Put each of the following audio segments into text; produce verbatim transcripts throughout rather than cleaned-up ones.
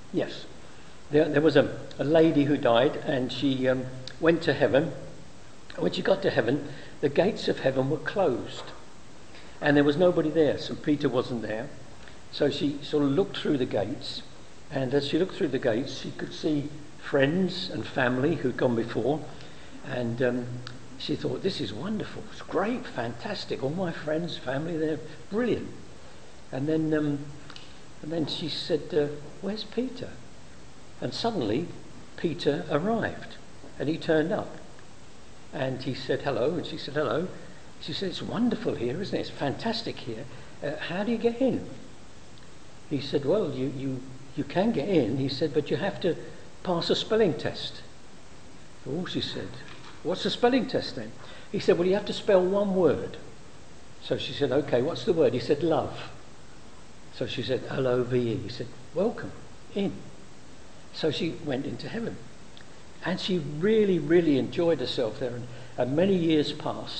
Yes. There, there was a, a lady who died, and she um, went to heaven. When she got to heaven, the gates of heaven were closed, and there was nobody there. St Peter wasn't there. So she sort of looked through the gates, and as she looked through the gates, she could see friends and family who'd gone before, and um, she thought, this is wonderful, it's great, fantastic, all my friends, family, they're brilliant. And then, um, and then she said, uh, where's Peter? And suddenly, Peter arrived, and he turned up. And he said hello, and she said hello. She said, it's wonderful here, isn't it? It's fantastic here. Uh, how do you get in? He said, well, you, you, you can get in. He said, but you have to pass a spelling test. Oh, she said, what's the spelling test then? He said, well, you have to spell one word. So she said, okay, what's the word? He said, love. So she said, L O V E. He said, welcome, in. So she went into heaven. And she really, really enjoyed herself there. And, and many years passed.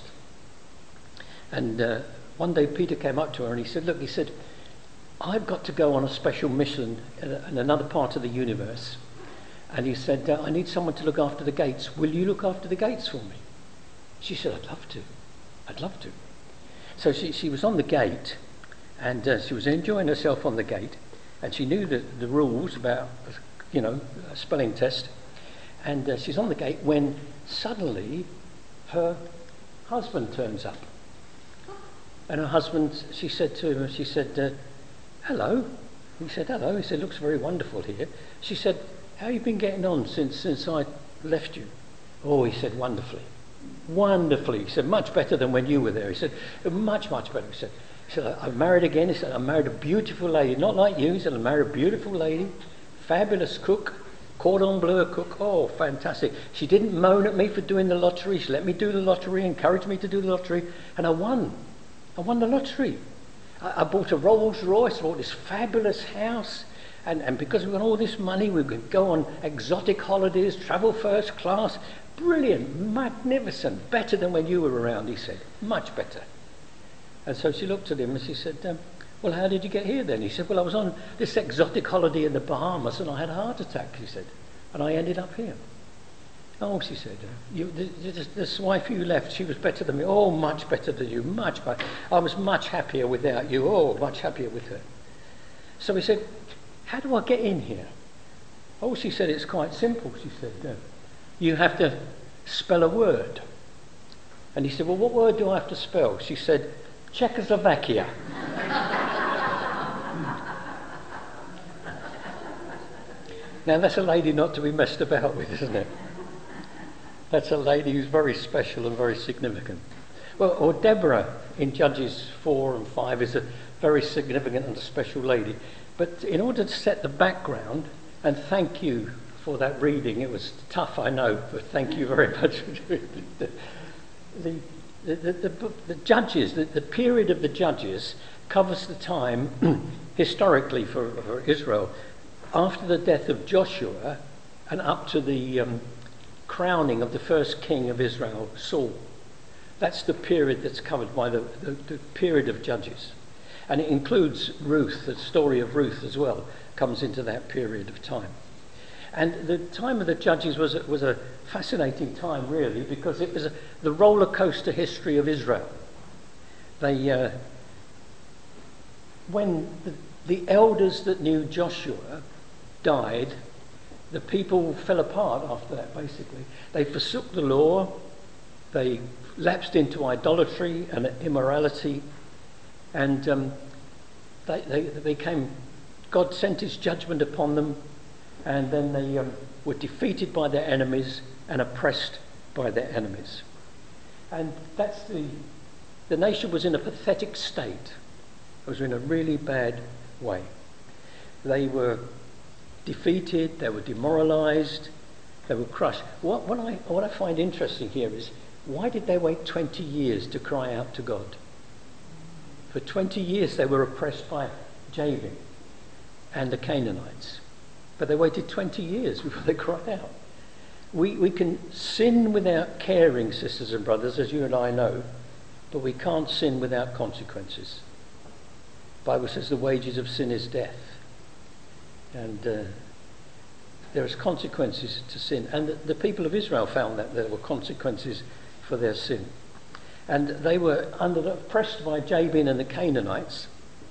And uh, one day Peter came up to her and he said, look, he said, I've got to go on a special mission in, a, in another part of the universe. And he said, uh, I need someone to look after the gates. Will you look after the gates for me? She said, I'd love to. I'd love to. So she, she was on the gate, and uh, she was enjoying herself on the gate, and she knew the, the rules about, you know, a spelling test. And uh, she's on the gate when suddenly her husband turns up. And her husband, she said to him, she said, uh, hello. He said, hello. He said, looks very wonderful here. She said, how have you been getting on since since I left you? Oh, he said, wonderfully. Wonderfully. He said, much better than when you were there. He said, much, much better. He said, he said, I'm married again. He said, I married a beautiful lady. Not like you. He said, I married a beautiful lady. Fabulous cook. Cordon bleu cook. Oh, fantastic. She didn't moan at me for doing the lottery. She let me do the lottery, encouraged me to do the lottery. And I won. I won the lottery. I, I bought a Rolls Royce. I bought this fabulous house. And, and because we've got all this money, we can go on exotic holidays, travel first class. Brilliant, magnificent, better than when you were around, he said. Much better. And so she looked at him and she said, um, well, how did you get here then? He said, well, I was on this exotic holiday in the Bahamas and I had a heart attack, he said. And I ended up here. Oh, she said, you, this, this wife you left, she was better than me. Oh, much better than you, much better. I was much happier without you. Oh, much happier with her. So he said, how do I get in here? Oh, she said, it's quite simple, she said. Uh, you have to spell a word. And he said, well, what word do I have to spell? She said, Czechoslovakia. Now, that's a lady not to be messed about with, isn't it? That's a lady who's very special and very significant. Well, or Deborah in Judges four and five is a very significant and a special lady. But in order to set the background, and thank you for that reading, it was tough, I know, but thank you very much for doing it. The, the, the, the, the Judges, the, the period of the Judges covers the time, historically for, for Israel, after the death of Joshua and up to the um, crowning of the first king of Israel, Saul. That's the period that's covered by the, the, the period of Judges. And it includes Ruth, the story of Ruth as well, comes into that period of time. And the time of the Judges was a, was a fascinating time, really, because it was a, the roller coaster history of Israel. They, uh, when the, the elders that knew Joshua died, the people fell apart after that, basically. They forsook the law, they lapsed into idolatry and immorality, and um, they, they, they became, God sent his judgment upon them, and then they um, were defeated by their enemies and oppressed by their enemies. And that's the, the nation was in a pathetic state. It was in a really bad way. They were defeated, they were demoralized, they were crushed. What, what, I, what I find interesting here is, why did they wait twenty years to cry out to God? For twenty years they were oppressed by Jabin and the Canaanites. But they waited twenty years before they cried out. We, we can sin without caring, sisters and brothers, as you and I know, but we can't sin without consequences. The Bible says the wages of sin is death. And uh, there is consequences to sin. And the, the people of Israel found that there were consequences for their sin. And they were under the, oppressed by Jabin and the Canaanites.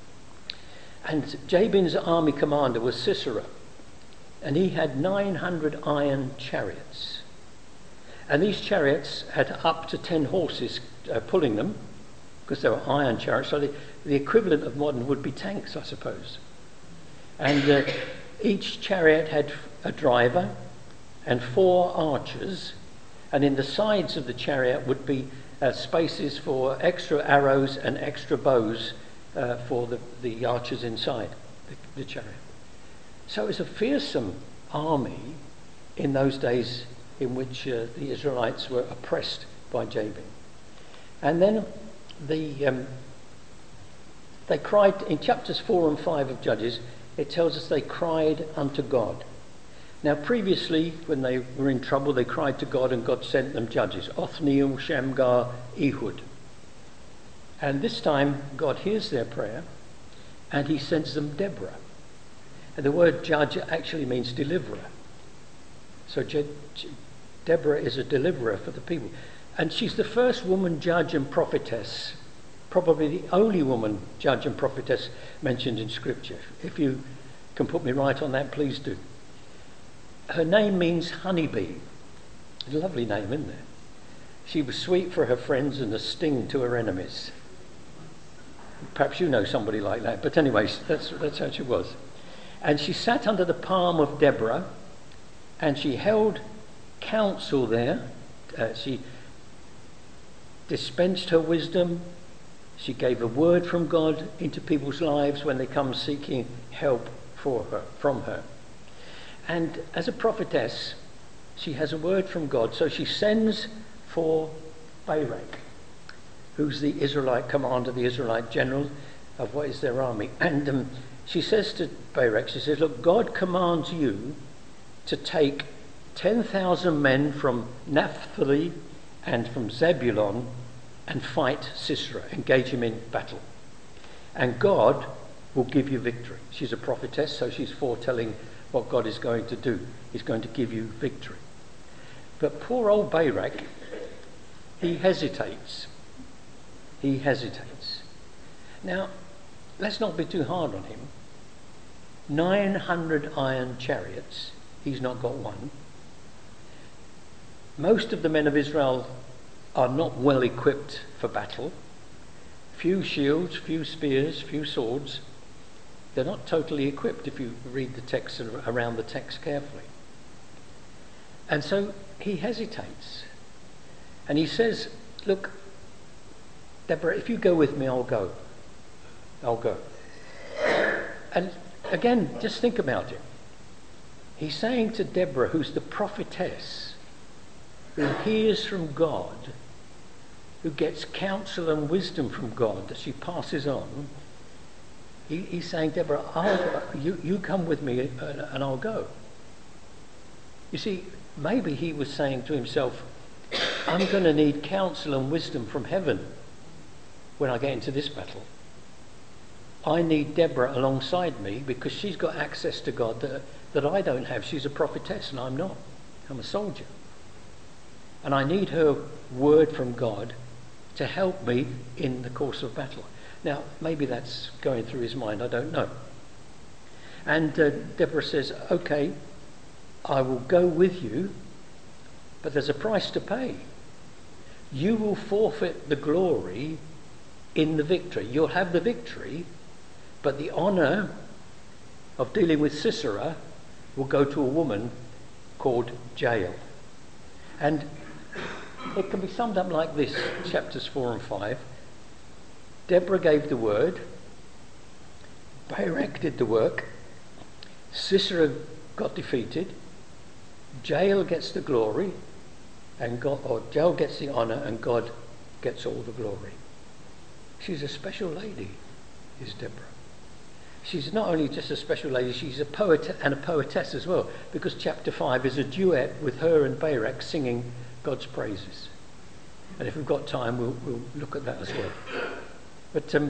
And Jabin's army commander was Sisera. And he had nine hundred iron chariots. And these chariots had up to ten horses uh, pulling them, because they were iron chariots. So the, the equivalent of modern would be tanks, I suppose. And uh, each chariot had a driver and four archers. And in the sides of the chariot would be uh, spaces for extra arrows and extra bows uh, for the, the archers inside the, the chariot. So it was a fearsome army in those days in which uh, the Israelites were oppressed by Jabin. And then the um, they cried, in chapters four and five of Judges, it tells us they cried unto God. Now previously, when they were in trouble, they cried to God and God sent them judges, Othniel, Shamgar, Ehud. And this time God hears their prayer and he sends them Deborah. And the word judge actually means deliverer. So Je- Je- Deborah is a deliverer for the people. And she's the first woman judge and prophetess, probably the only woman judge and prophetess mentioned in Scripture. If you can put me right on that, please do. Her name means honeybee. It's a lovely name, isn't it? She was sweet for her friends and a sting to her enemies. Perhaps you know somebody like that. But anyways, that's, that's how she was. And she sat under the palm of Deborah, and she held counsel there. Uh, she dispensed her wisdom. She gave a word from God into people's lives when they come seeking help for her, from her. And as a prophetess, she has a word from God. So she sends for Barak, who's the Israelite commander, the Israelite general of what is their army. And um, she says to Barak, she says, look, God commands you to take ten thousand men from Naphtali and from Zebulun and fight Sisera, engage him in battle. And God will give you victory. She's a prophetess, so she's foretelling what God is going to do. He's going to give you victory. But poor old Barak, he hesitates. He hesitates. Now, let's not be too hard on him. nine hundred iron chariots. He's not got one. Most of the men of Israel are not well equipped for battle. Few shields, few spears, few swords. They're not totally equipped if you read the text around the text carefully. And so he hesitates. And he says, look, Deborah, if you go with me, I'll go. I'll go. And again, just think about it. He's saying to Deborah, who's the prophetess, who hears from God, who gets counsel and wisdom from God that she passes on, he, he's saying, Deborah, I'll, you, you come with me and, and I'll go. You see, maybe he was saying to himself, I'm going to need counsel and wisdom from heaven when I get into this battle. I need Deborah alongside me because she's got access to God that, that I don't have. She's a prophetess and I'm not. I'm a soldier. And I need her word from God to help me in the course of battle. Now, maybe that's going through his mind, I don't know. And uh, Deborah says, okay, I will go with you, but there's a price to pay. You will forfeit the glory in the victory. You'll have the victory, but the honour of dealing with Sisera will go to a woman called Jael. And it can be summed up like this, chapters four and five. Deborah gave the word, Barak did the work, Sisera got defeated, Jael gets the glory, and God, or Jael gets the honour, and God gets all the glory. She's a special lady, is Deborah. She's not only just a special lady, she's a poet and a poetess as well, because chapter five is a duet with her and Barak singing God's praises. And if we've got time, we'll, we'll look at that as well. But um,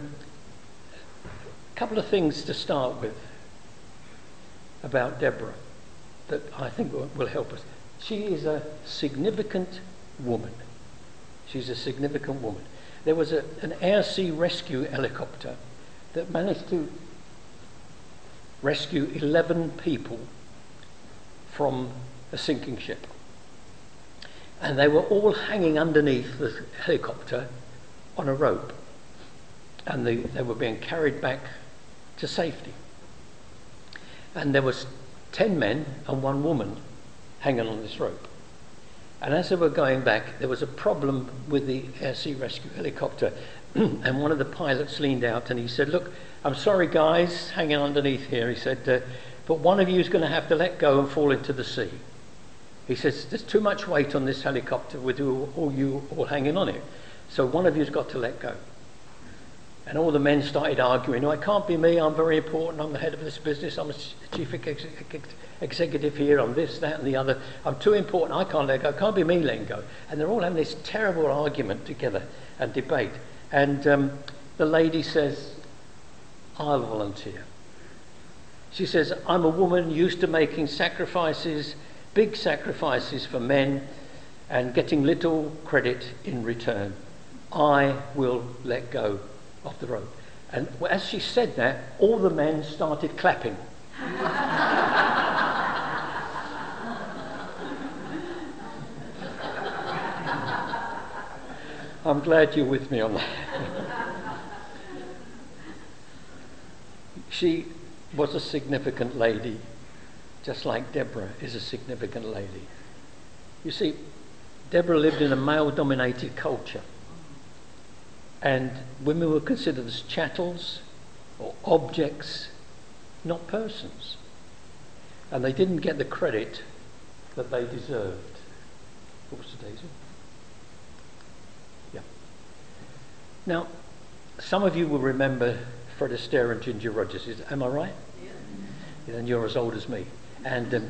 a couple of things to start with about Deborah. that I think will, will help us. She is a significant woman. She's a significant woman. There was a, an air sea rescue helicopter that managed to rescue eleven people from a sinking ship. And they were all hanging underneath the helicopter on a rope. And they, they were being carried back to safety. And there was ten men and one woman hanging on this rope. And as they were going back, there was a problem with the air sea rescue helicopter. And one of the pilots leaned out and he said, "Look, I'm sorry guys, hanging underneath here," he said, uh, "but one of you is going to have to let go and fall into the sea." He says, "There's too much weight on this helicopter with you, all you all hanging on it. So one of you's got to let go." And all the men started arguing, "No, it can't be me, I'm very important, I'm the head of this business, I'm a chief ex- ex- executive here, I'm this, that and the other. I'm too important, I can't let go, it can't be me letting go." And they're all having this terrible argument together and debate. And um, the lady says, "I'll volunteer." She says, "I'm a woman used to making sacrifices, big sacrifices for men and getting little credit in return. I will let go of the rope." And as she said that, all the men started clapping. I'm glad you're with me on that. She was a significant lady, just like Deborah is a significant lady. You see, Deborah lived in a male-dominated culture, and women were considered as chattels or objects, not persons. And they didn't get the credit that they deserved. What was today's? Yeah. Now, some of you will remember Fred Astaire and Ginger Rogers. Is, am I right? Yeah. And you're as old as me. And um,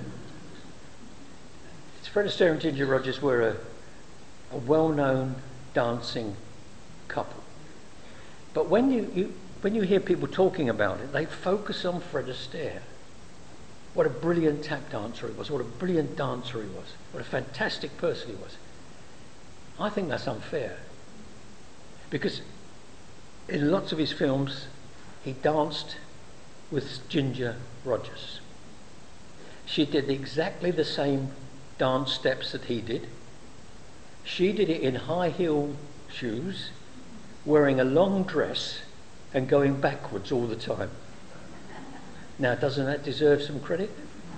Fred Astaire and Ginger Rogers were a, a well-known dancing couple. But when you, you when you hear people talking about it, they focus on Fred Astaire. What a brilliant tap dancer he was, what a brilliant dancer he was, what a fantastic person he was. I think that's unfair. Because in lots of his films, he danced with Ginger Rogers. She did exactly the same dance steps that he did. She did it in high heel shoes, wearing a long dress and going backwards all the time. Now, doesn't that deserve some credit?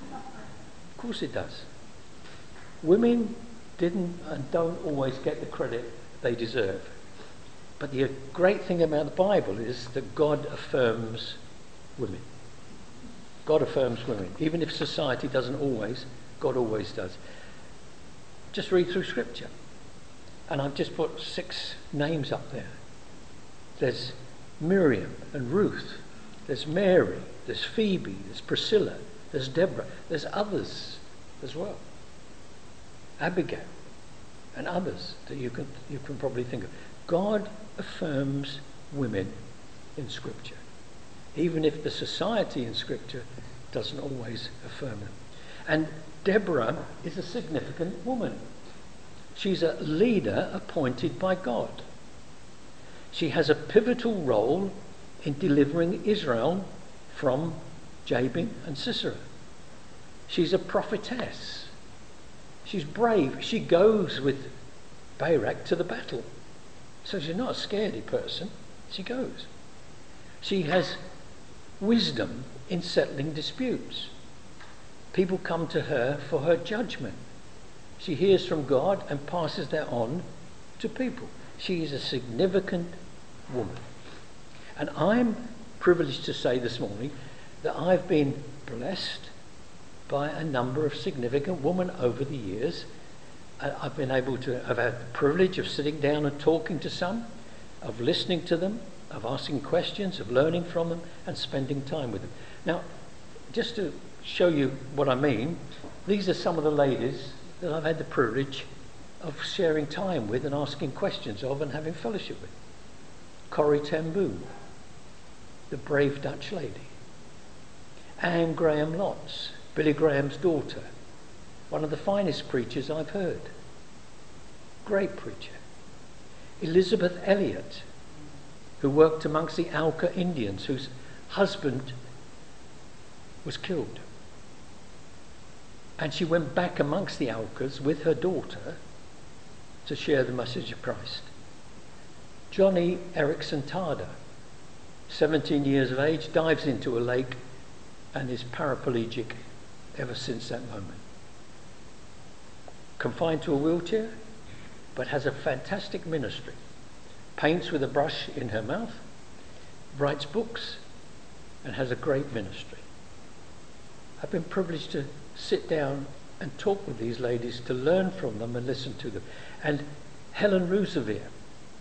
Of course it does. Women didn't and don't always get the credit they deserve. But the great thing about the Bible is that God affirms women. God affirms women. Even if society doesn't always, God always does. Just read through Scripture. And I've just put six names up there. There's Miriam and Ruth. There's Mary. There's Phoebe. There's Priscilla. There's Deborah. There's others as well. Abigail and others that you can you can probably think of. God affirms women in Scripture, even if the society in Scripture doesn't always affirm them. And Deborah is a significant woman. She's a leader appointed by God. She has a pivotal role in delivering Israel from Jabin and Sisera. She's a prophetess. She's brave. She goes with Barak to the battle. So she's not a scaredy person. She goes. She has wisdom in settling disputes. People come to her for her judgment. She hears from God and passes that on to people. She is a significant woman. And I'm privileged to say this morning that I've been blessed by a number of significant women over the years. I've been able to, I've had the privilege of sitting down and talking to some, of listening to them, of asking questions, of learning from them, and spending time with them. Now, just to show you what I mean, these are some of the ladies that I've had the privilege of sharing time with and asking questions of and having fellowship with. Corrie ten Boom, the brave Dutch lady. Anne Graham Lotz, Billy Graham's daughter, one of the finest preachers I've heard. Great preacher. Elizabeth Elliot, who worked amongst the Auca Indians, whose husband was killed. And she went back amongst the Aucas with her daughter to share the message of Christ. Johnny Erickson Tada, seventeen years of age, dives into a lake and is paraplegic ever since that moment. Confined to a wheelchair, but has a fantastic ministry. Paints with a brush in her mouth, writes books, and has a great ministry. I've been privileged to sit down and talk with these ladies, to learn from them and listen to them. And Helen Roosevelt,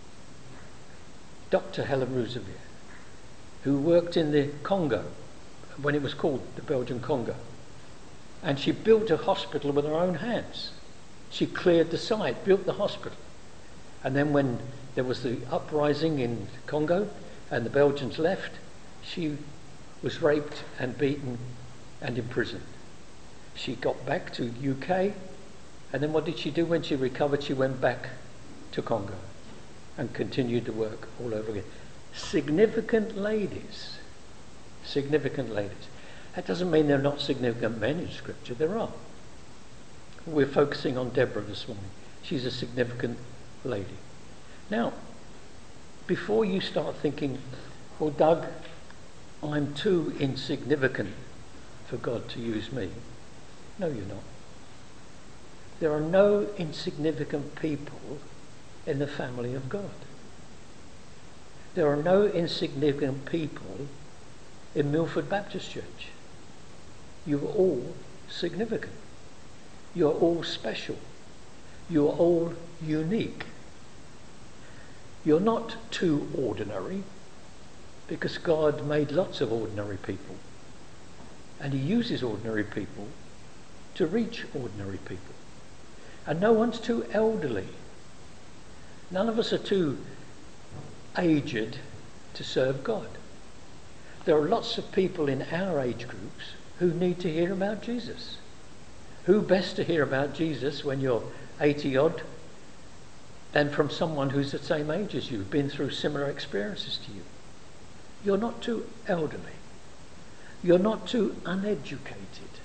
Doctor Helen Roosevelt, who worked in the Congo when it was called the Belgian Congo. And she built a hospital with her own hands. She cleared the site, built the hospital. And then when there was the uprising in Congo and the Belgians left, she was raped and beaten and imprisoned. She got back to U K, and then what did she do when she recovered? She went back to Congo and continued to work all over again. Significant ladies. Significant ladies. That doesn't mean there are not significant men in Scripture. There are. We're focusing on Deborah this morning. She's a significant lady. Now, before you start thinking, well, Doug, I'm too insignificant for God to use me. No, you're not. There are no insignificant people in the family of God. There are no insignificant people in Milford Baptist Church. You're all significant. You're all special. You're all unique. You're not too ordinary, because God made lots of ordinary people. And he uses ordinary people to reach ordinary people. And no one's too elderly. None of us are too aged to serve God. There are lots of people in our age groups who need to hear about Jesus. Who best to hear about Jesus when you're eighty odd than from someone who's the same age as you, been through similar experiences to you. You're not too elderly. You're not too uneducated.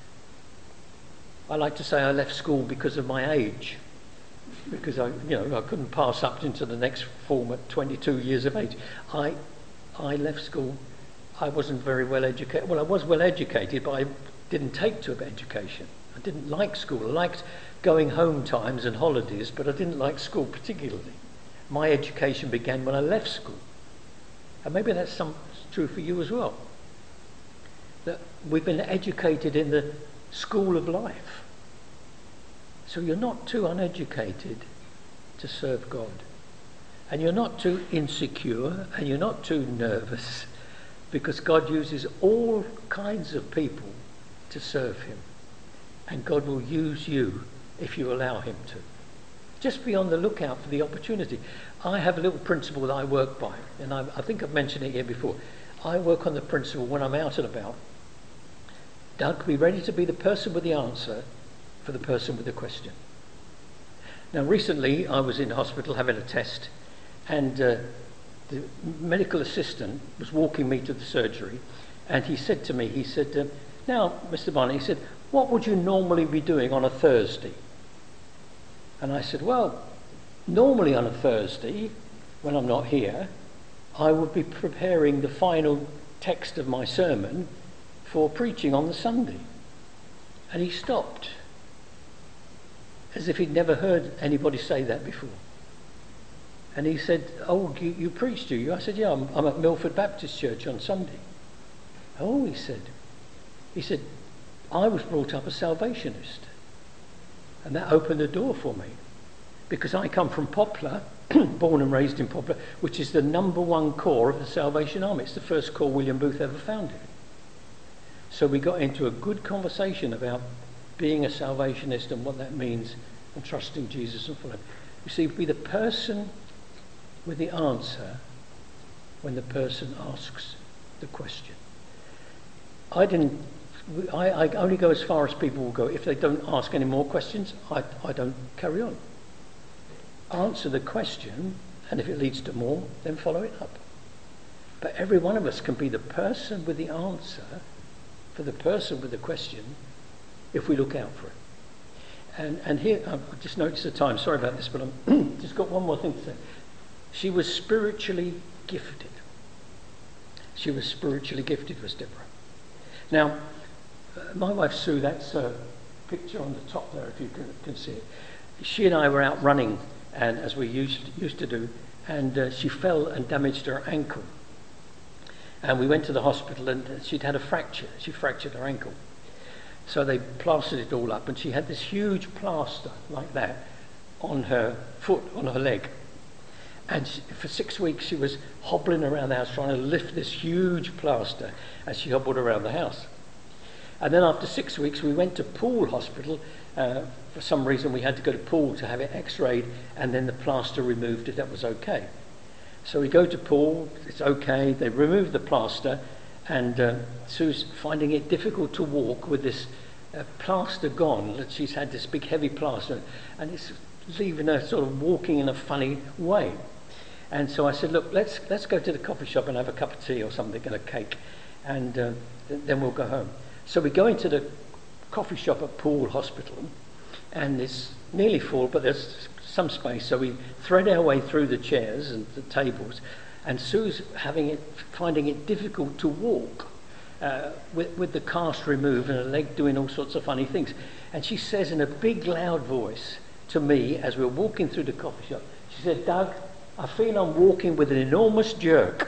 I like to say I left school because of my age, because I, you know, I couldn't pass up into the next form at twenty-two years of age. I, I left school. I wasn't very well educated. Well, I was well educated, but I didn't take to education. I didn't like school. I liked going home times and holidays, but I didn't like school particularly. My education began when I left school. And maybe that's some, true for you as well. That we've been educated in the school of life. So you're not too uneducated to serve God. And you're not too insecure, and you're not too nervous, because God uses all kinds of people to serve him. And God will use you if you allow him to. Just be on the lookout for the opportunity. I have a little principle that I work by, and I, I think I've mentioned it here before. I work on the principle when I'm out and about. Doug, be ready to be the person with the answer for the person with the question. Now, recently I was in hospital having a test, and uh, the medical assistant was walking me to the surgery, and he said to me, he said, uh, now, Mister Barnett, he said, what would you normally be doing on a Thursday? And I said, well, normally on a Thursday, when I'm not here, I would be preparing the final text of my sermon for preaching on the Sunday. And he stopped, as if he'd never heard anybody say that before. And he said, oh, you, you preach, do you? I said, yeah, I'm, I'm at Milford Baptist Church on Sunday. Oh, he said, he said, I was brought up a Salvationist. And that opened the door for me, because I come from Poplar, born and raised in Poplar, which is the number one corps of the Salvation Army. It's the first corps William Booth ever founded. So we got into a good conversation about being a Salvationist and what that means, and trusting Jesus and following. You see, be the person with the answer when the person asks the question. I didn't we, I, I only go as far as people will go. If they don't ask any more questions, I, I don't carry on. Answer the question, and if it leads to more, then follow it up. But every one of us can be the person with the answer for the person with the question if we look out for it. And and here, I've just noticed the time, sorry about this, but I've just got one more thing to say. She was spiritually gifted. She was spiritually gifted, was Deborah. Now, uh, my wife Sue, that's a picture on the top there, if you can, can see it. She and I were out running, and as we used, used to do, and uh, she fell and damaged her ankle. And we went to the hospital, and she'd had a fracture. She fractured her ankle. So they plastered it all up, and she had this huge plaster like that on her foot, on her leg. And she, for six weeks she was hobbling around the house trying to lift this huge plaster as she hobbled around the house. And then after six weeks we went to Poole Hospital. Uh, for some reason we had to go to Poole to have it x-rayed, and then the plaster removed it. That was okay. So we go to Poole, it's okay, they remove the plaster, and uh, Sue's finding it difficult to walk with this uh, plaster gone. She's had this big heavy plaster, and it's leaving her sort of walking in a funny way. And so I said, look, let's let's go to the coffee shop and have a cup of tea or something and a cake, and uh, th- then we'll go home. So we go into the coffee shop at Poole Hospital, and it's nearly full, but there's some space, so we thread our way through the chairs and the tables, and Sue's having it, finding it difficult to walk uh, with, with the cast removed and her leg doing all sorts of funny things. And she says in a big loud voice to me as we were walking through the coffee shop, she said, Doug, I feel I'm walking with an enormous jerk.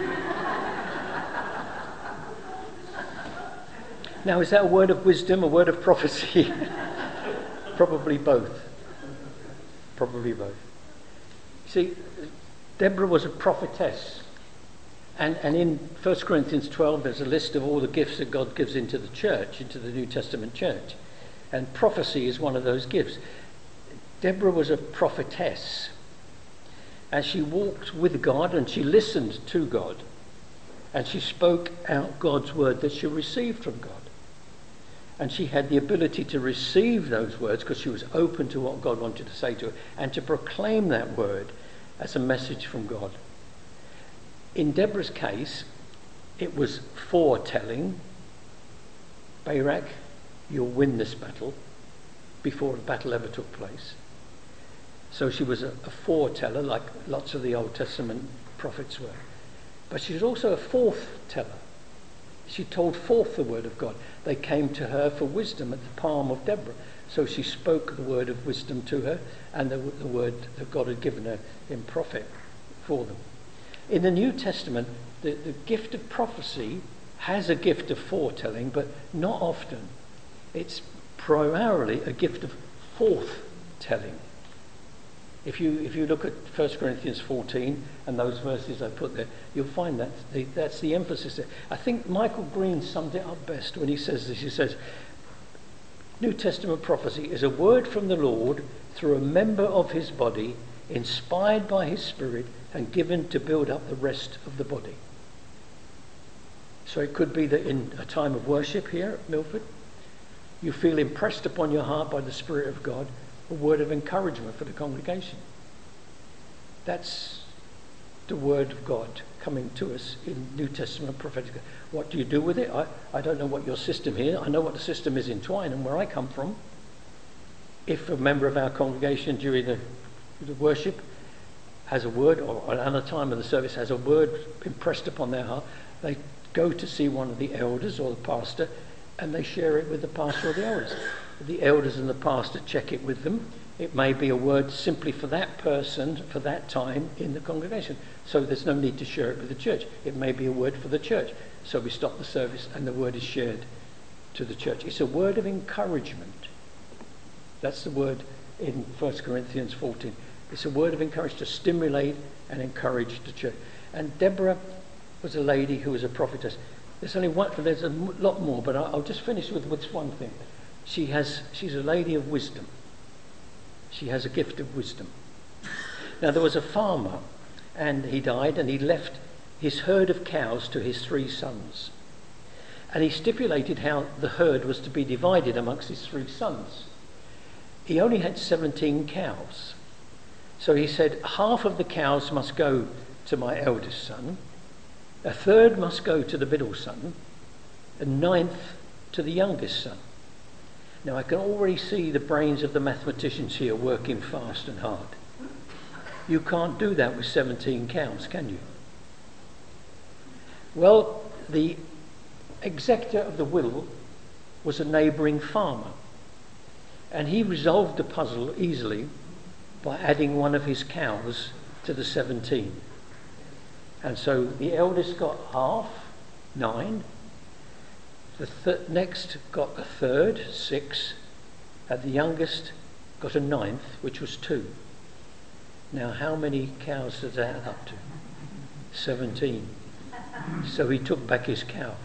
Now, is that a word of wisdom, a word of prophecy? Probably both. Probably both. See, Deborah was a prophetess. And, and in First Corinthians twelve, there's a list of all the gifts that God gives into the church, into the New Testament church. And prophecy is one of those gifts. Deborah was a prophetess. As she walked with God and she listened to God, and she spoke out God's word that she received from God. And she had the ability to receive those words because she was open to what God wanted to say to her, and to proclaim that word as a message from God. In Deborah's case, it was foretelling. Barak, you'll win this battle, before the battle ever took place. So she was a, a foreteller, like lots of the Old Testament prophets were. But she was also a forth teller. She told forth the word of God. They came to her for wisdom at the palm of Deborah. So she spoke the word of wisdom to her, and the, the word that God had given her in prophet for them. In the New Testament, the, the gift of prophecy has a gift of foretelling, but not often. It's primarily a gift of forthtelling. If you if you look at First Corinthians fourteen and those verses I put there, you'll find that the, that's the emphasis there. I think Michael Green summed it up best when he says this. He says, New Testament prophecy is a word from the Lord through a member of his body, inspired by his Spirit and given to build up the rest of the body. So it could be that in a time of worship here at Milford, you feel impressed upon your heart by the Spirit of God, a word of encouragement for the congregation. That's the word of God coming to us in New Testament prophetic. What do you do with it? I, I don't know what your system here. I know what the system is in Twine and where I come from. If a member of our congregation during the, the worship has a word, or at another time of the service has a word impressed upon their heart, they go to see one of the elders or the pastor, and they share it with the pastor or the elders. The elders and the pastor check it with them. It may be a word simply for that person, for that time in the congregation. So there's no need to share it with the church. It may be a word for the church. So we stop the service and the word is shared to the church. It's a word of encouragement. That's the word in First Corinthians fourteen. It's a word of encouragement to stimulate and encourage the church. And Deborah was a lady who was a prophetess. There's only one, there's a lot more, but I'll just finish with this one thing. She has, she's a lady of wisdom. She has a gift of wisdom. Now there was a farmer, and he died, and he left his herd of cows to his three sons. And he stipulated how the herd was to be divided amongst his three sons. He only had seventeen cows. So he said, half of the cows must go to my eldest son, a third must go to the middle son, a ninth to the youngest son. Now I can already see the brains of the mathematicians here working fast and hard. You can't do that with seventeen cows, can you? Well, the executor of the will was a neighbouring farmer, and he resolved the puzzle easily by adding one of his cows to the seventeen. And so the eldest got half, nine. The th- next got a third, six. And the youngest got a ninth, which was two. Now, how many cows does that add up to? seventeen. So he took back his cow.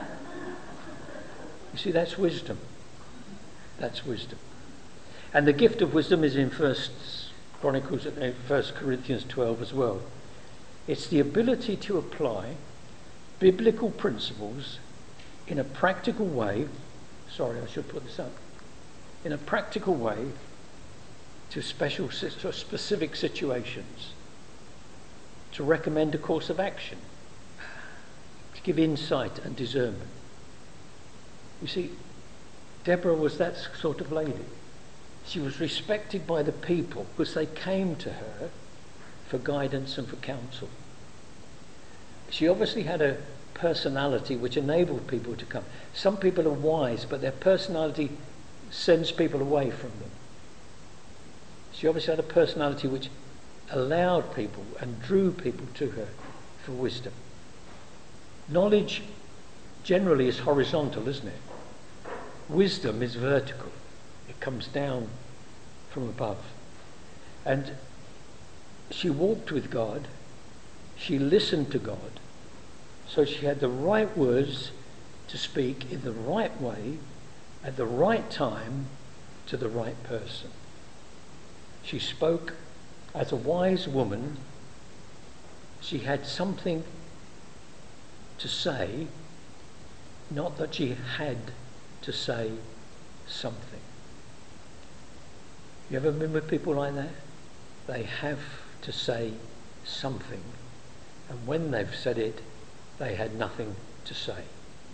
You see, that's wisdom. That's wisdom. And the gift of wisdom is in First Chronicles, First Corinthians twelve as well. It's the ability to apply biblical principles in a practical way. Sorry, I should put this up. In a practical way to special, to specific situations. To recommend a course of action. To give insight and discernment. You see, Deborah was that sort of lady. She was respected by the people because they came to her for guidance and for counsel. She obviously had a personality which enabled people to come. Some people are wise, but their personality sends people away from them. She obviously had a personality which allowed people and drew people to her for wisdom. Knowledge generally is horizontal, isn't it? Wisdom is vertical. It comes down from above. And she walked with God. She listened to God. So she had the right words to speak in the right way, at the right time, to the right person. She spoke as a wise woman. She had something to say, not that she had to say something. You ever been with people like that? They have to say something, and when they've said it, they had nothing to say.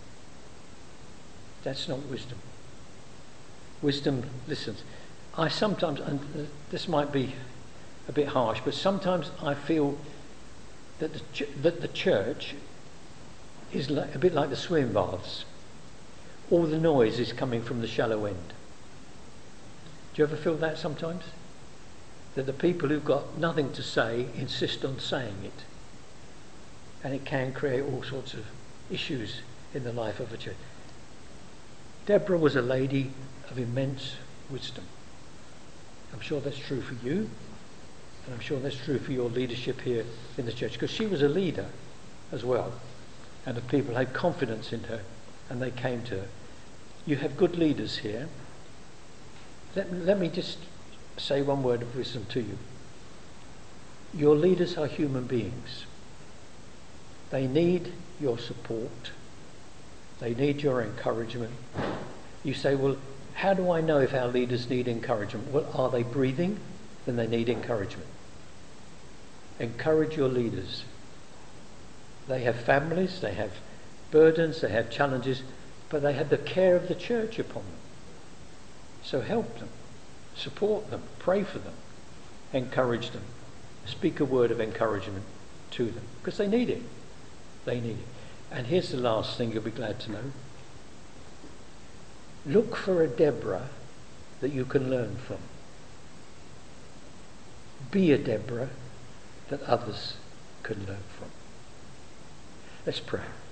That's not wisdom. Wisdom listens. I sometimes, and this might be a bit harsh, but sometimes I feel that the, ch- that the church is like, a bit like the swim baths. All the noise is coming from the shallow end. Do you ever feel that sometimes? That the people who've got nothing to say insist on saying it. And it can create all sorts of issues in the life of a church. Deborah was a lady of immense wisdom. I'm sure that's true for you, and I'm sure that's true for your leadership here in the church, because she was a leader as well, and the people had confidence in her, and they came to her. You have good leaders here. Let, let me just say one word of wisdom to you. Your leaders are human beings. They need your support. They need your encouragement. You say, well, how do I know if our leaders need encouragement? Well, are they breathing? Then they need encouragement. Encourage your leaders. They have families, they have burdens, they have challenges, but they have the care of the church upon them. So help them, support them, pray for them, encourage them, speak a word of encouragement to them, because they need it. They need it. And here's the last thing you'll be glad to know. Look for a Deborah that you can learn from. Be a Deborah that others can learn from. Let's pray.